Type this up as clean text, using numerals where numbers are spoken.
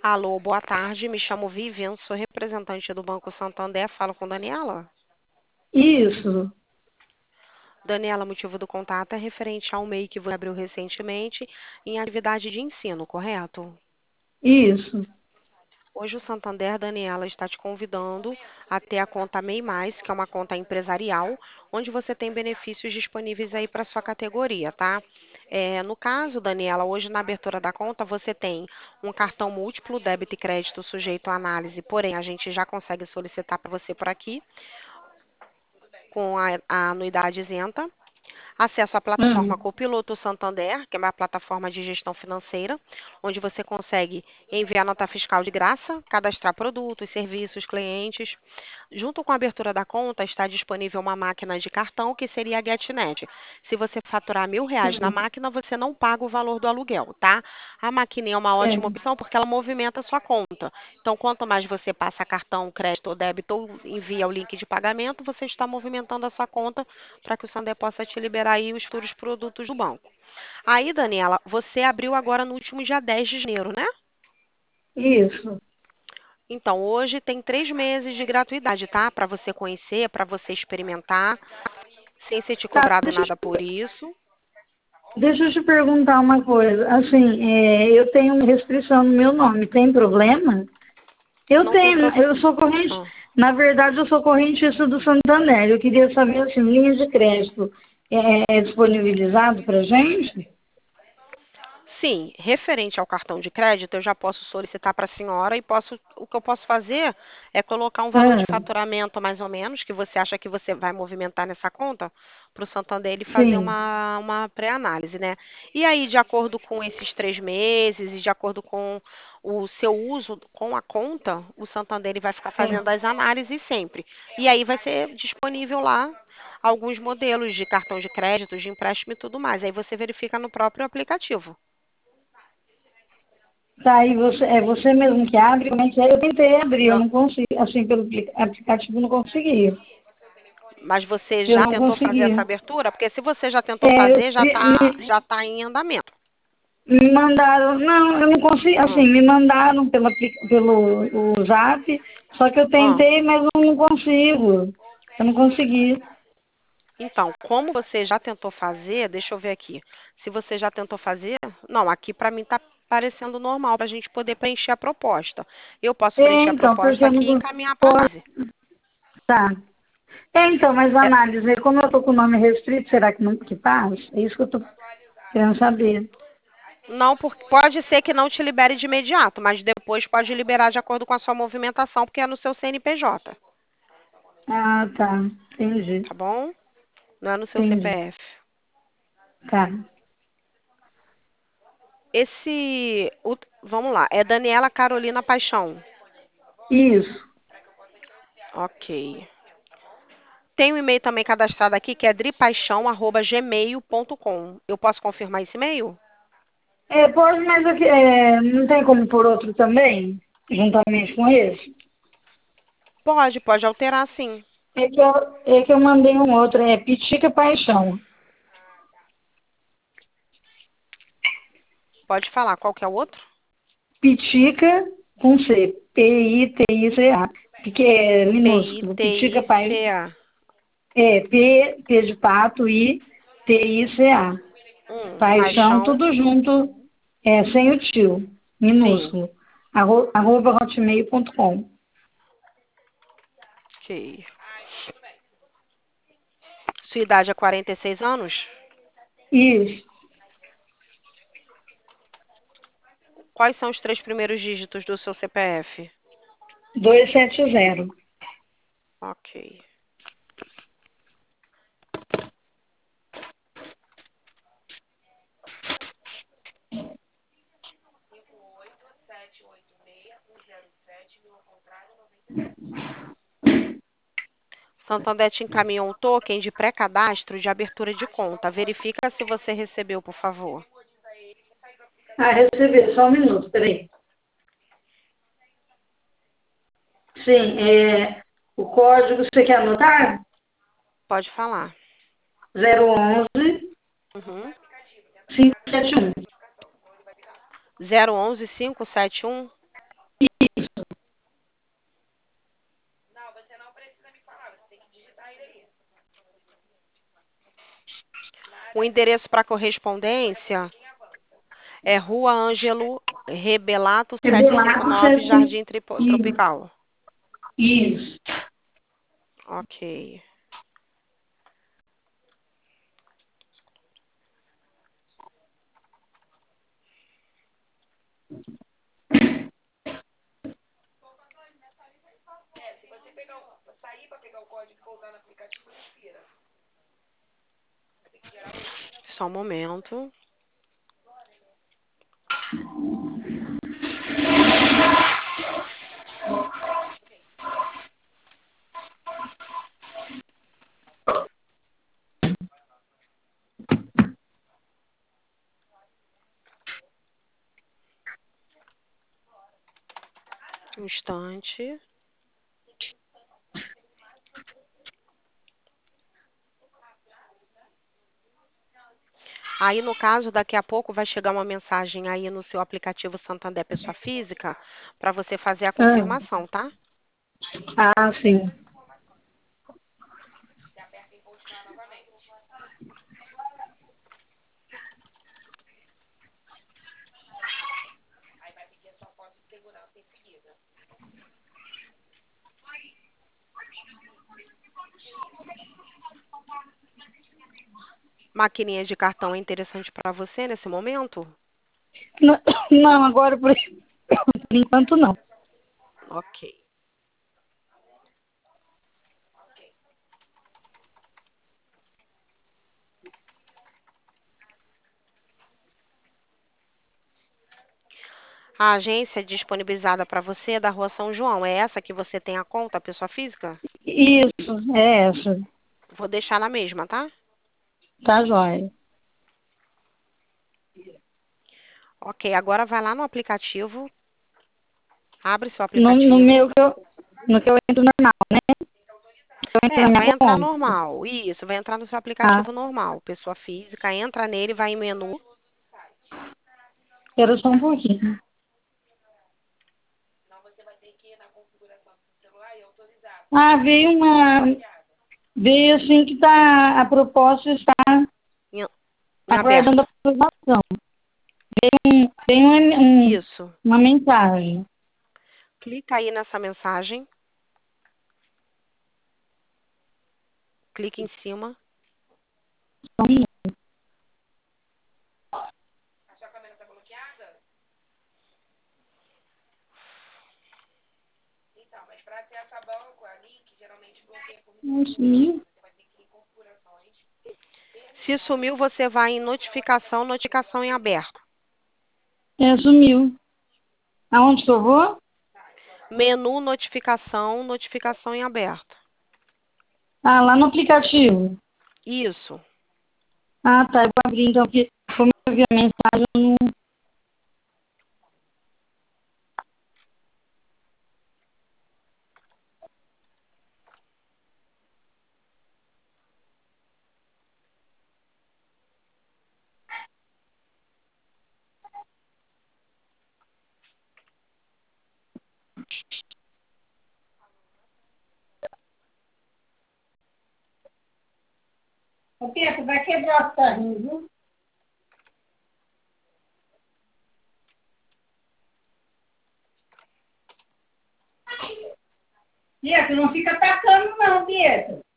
Alô, boa tarde. Me chamo Vivian, sou representante do Banco Santander. Falo com Daniela. Isso, Daniela, motivo do contato é referente ao MEI que você abriu recentemente em atividade de ensino, correto? isso. Hoje o Santander, Daniela, está te convidando a ter a conta MEI Mais, que é uma conta empresarial, onde você tem benefícios disponíveis aí para sua categoria, tá? No caso, Daniela, hoje na abertura da conta você tem um cartão múltiplo, débito e crédito sujeito à análise, porém a gente já consegue solicitar para você por aqui com a anuidade isenta. Acesso à plataforma Hum, Copiloto Santander, que é uma plataforma de gestão financeira, onde você consegue enviar nota fiscal de graça, cadastrar produtos, serviços, clientes. Junto com a abertura da conta, está disponível uma máquina de cartão, que seria a GetNet. Se você faturar R$ 1.000 na sim, máquina, você não paga o valor do aluguel, tá? A maquininha é uma ótima é, opção porque ela movimenta a sua conta. Então, quanto mais você passa cartão, crédito ou débito ou envia o link de pagamento, você está movimentando a sua conta para que o Santander possa te liberar aí os futuros produtos do banco. Aí, Daniela, você abriu agora no último dia 10 de janeiro, né? isso. Então, hoje tem 3 meses de gratuidade, tá? Para você conhecer, para você experimentar, sem ser te Tá, cobrado nada por isso. deixa eu te perguntar uma coisa. Assim, eu tenho uma restrição no meu nome, tem problema? Eu Não tem tenho, problema. eu sou corrente, na verdade eu sou correntista do Santander. Eu queria saber, assim, linha de crédito é disponibilizado para gente? Sim, referente ao cartão de crédito, eu já posso solicitar para a senhora e o que eu posso fazer é colocar um valor de Ah, faturamento mais ou menos que você acha que você vai movimentar nessa conta para o Santander ele fazer sim, uma pré-análise, né? E aí, de acordo com esses 3 meses e de acordo com o seu uso com a conta, o Santander ele vai ficar sim. fazendo as análises sempre. E aí vai ser disponível lá alguns modelos de cartão de crédito, de empréstimo e tudo mais. Aí você verifica no próprio aplicativo. Tá aí, é você mesmo que abre? Como é que é? Eu tentei abrir, eu Não. não consegui, assim, pelo aplicativo não consegui. Mas você Eu já não tentou fazer essa consegui. abertura? Porque se você já tentou É, fazer, já tá em andamento. me mandaram, não, eu não consegui, assim, Hum, me mandaram pelo o Zap, só que eu hum. tentei, mas eu não consigo. Eu não consegui. Então, como você já tentou fazer, deixa eu ver aqui. Se você já tentou fazer, não, aqui para mim tá parecendo normal para a gente poder preencher a proposta. Eu posso É, preencher a então, porque proposta eu não aqui e consigo. encaminhar para análise. Tá. É, então, mas a É, análise, como eu tô com o nome restrito, será que não que passa? É isso que eu tô querendo saber. não, pode ser que não te libere de imediato, mas depois pode liberar de acordo com a sua movimentação, porque é no seu CNPJ, Ah, tá. Entendi. tá bom? Não é no seu Entendi. CPF. Tá. Vamos lá, é Daniela Carolina Paixão. Isso. Ok. Tem um e-mail também cadastrado aqui que é dripaixão@gmail.com. Eu posso confirmar esse e-mail? É, pode, mas aqui, não tem como por outro também, juntamente com esse? Pode alterar sim. É que eu mandei um outro, é Pitica Paixão. Pode falar, qual que é o outro? Pitica com C, Pitica, porque é minúsculo. Pitica Pai, Pitica. P de pato, Tica. Paixão, Paixão. tudo junto, sem o tio, Sim. minúsculo. Arroba hotmail.com. Ok. Sua idade é 46 anos? Isso, Quais são os 3 primeiros dígitos do seu CPF? 270. Ok. Santander te encaminhou um token de pré-cadastro de abertura de conta. Verifica se você recebeu, por favor. Ah, recebi, só um minuto, peraí. Sim, o código você quer anotar? Pode falar. 011 Uhum. 571. 011 571. O endereço para correspondência é Rua Ângelo Rebelato, Revelato 759, 7. Jardim Isso. Tropical. Isso. Ok. Só um momento. Um instante. Aí, no caso, daqui a pouco vai chegar uma mensagem aí no seu aplicativo Santander Pessoa Física para você fazer a Ah, confirmação, tá? sim. Maquininha de cartão é interessante para você nesse momento? Não, não, agora por enquanto não. Ok. A agência disponibilizada para você é da Rua São João. É essa que você tem a conta, pessoa física? Isso, é essa. Vou deixar na mesma, tá? Tá joia. Ok, agora vai lá no aplicativo, abre seu No aplicativo. meu no que eu entro normal, né? Eu entro na É, minha vai entrar conta. normal. Isso, vai entrar no seu Ah, aplicativo normal. Pessoa física, entra nele, vai em menu. era só um pouquinho. Ah, veio assim que tá, a proposta está Em, em aguardando aberto. a aprovação. Tem Isso. uma mensagem. Clica aí nessa mensagem. Clica em cima. Não sumiu? Se sumiu, você vai em notificação, notificação em aberto. É, sumiu. Aonde que eu vou? Menu notificação, notificação em aberto. Ah, lá no aplicativo. Isso. Ah, tá. Eu vou abrir então, porque como eu vi a mensagem, eu não... Ô, Pedro, vai quebrar o carrinho, viu? Pietro, não fica atacando não, Pietro.